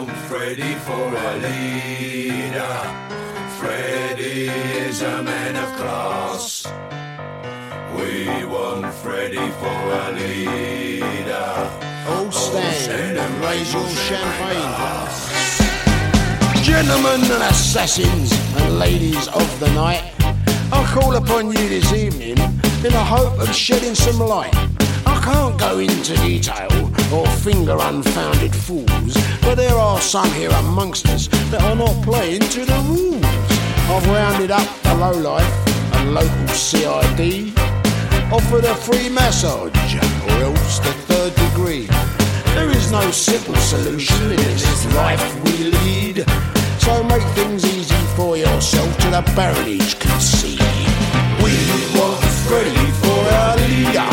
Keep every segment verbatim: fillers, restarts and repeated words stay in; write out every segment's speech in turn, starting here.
want Freddie for a leader. Freddie is a man of class. We want Freddie for a leader. All stand and raise your champagne glass. Gentlemen and assassins and ladies of the night, I call upon you this evening in the hope of shedding some light. I can't go into detail or finger unfounded fools, but there are some here amongst us that are not playing to the rules. I've rounded up the lowlife and local C I D, offered a free massage or else the third degree. There is no simple solution in this life we lead, so make things easy for yourself till the baronage can see. We want Freddie for our leader.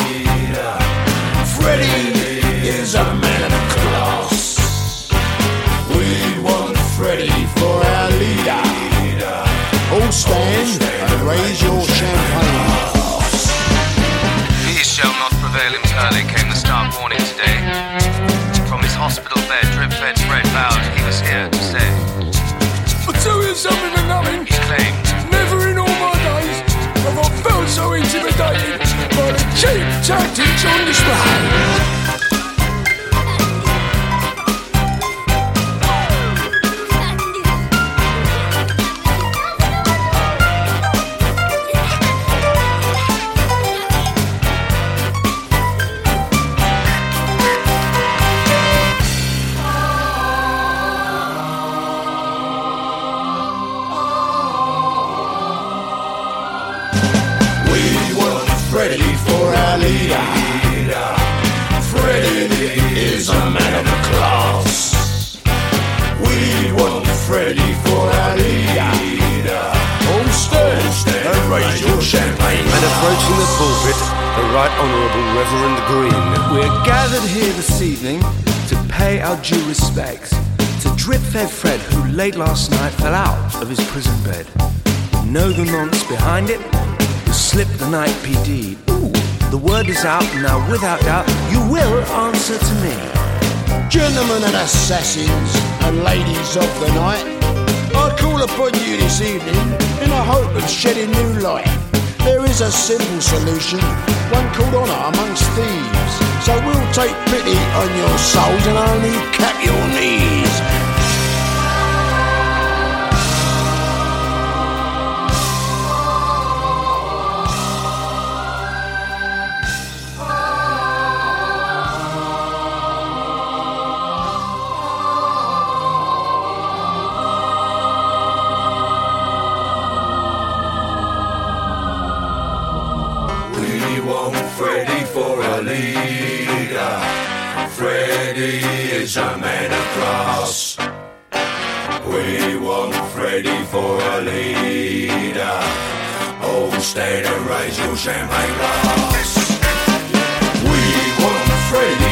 Freddie is a man of class. We want Freddie for our leader. All stand and raise your champagne glass. Peace shall not prevail entirely, came the stark warning today. From his hospital bed, drip-fed Fred vowed he was here to stay. I'll tell you something and nothing. He claimed, never in all my days have I felt so intimidated by the cheap tactics on display. Freddie for our leader. Freddie is a man of class. We want Freddie for our leader. All stand and raise your champagne. And approaching the pulpit, the Right Honourable Reverend Green. We're gathered here this evening to pay our due respects to drip-fed Fred, who late last night fell out of his prison bed. Know the nonce behind it? Slip the night P D. Ooh, the word is out now, without doubt, you will answer to me. Gentlemen and assassins and ladies of the night, I call upon you this evening in the hope of shedding new light. There is a simple solution, one called honour amongst thieves. So we'll take pity on your souls and only cap your knees. We want Freddie for a leader. Freddie is a man of class. We want Freddie for a leader. Oh, stand and raise your champagne glass. We want Freddie